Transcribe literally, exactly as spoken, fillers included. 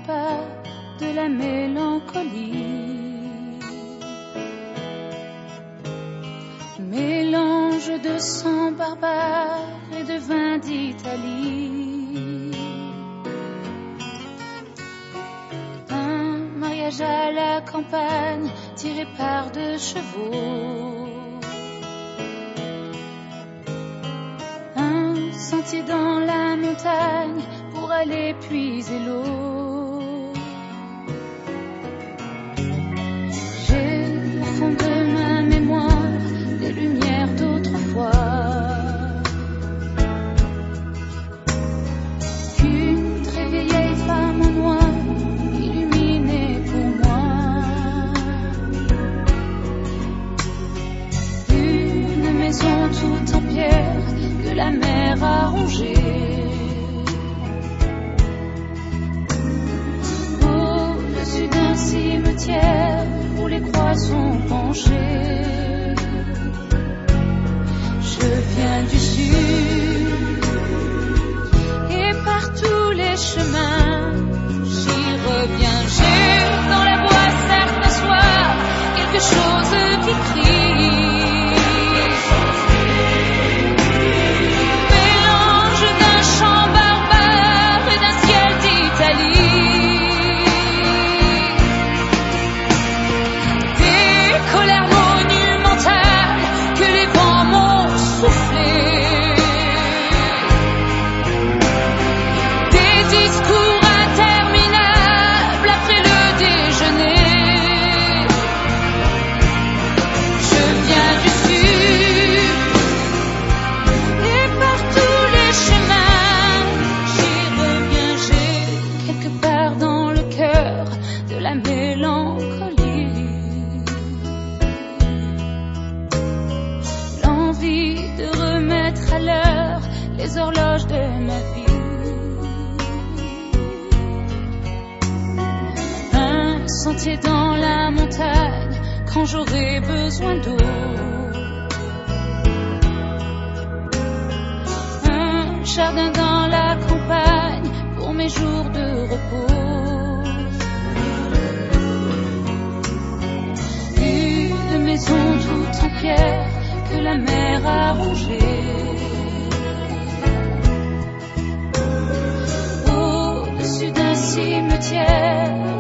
pas de la mélancolie. Mélange de sang barbare et de vin d'Italie. Un mariage à la campagne tiré par deux chevaux. Un sentier dans la montagne pour aller puiser l'eau. J'ai au fond de ma mémoire des lumières d'autrefois qu'une très vieille femme en noir illuminait pour moi. Une maison toute en pierre que la mer a rongée. Au-dessus d'un cimetière où les croix sont penchées. Je viens du sud et par tous les chemins j'y reviens. J'ai dans la voix certains soirs quelque chose qui crie. Mélange d'un chant barbare et d'un ciel d'Italie. Des colères monumentales que les vents m'ont soufflé. Des discours interminables après le déjeuner. Je viens du sud et par tous les chemins j'y reviens. J'ai quelque part dans le cœur de la mélancolie. L'envie de remettre à l'heure les horloges de ma vie. Un sentier dans la montagne quand j'aurai besoin d'eau. Un jardin dans la campagne pour mes jours de repos. Une maison toute en pierre que la mer a rongée. Au-dessus d'un cimetière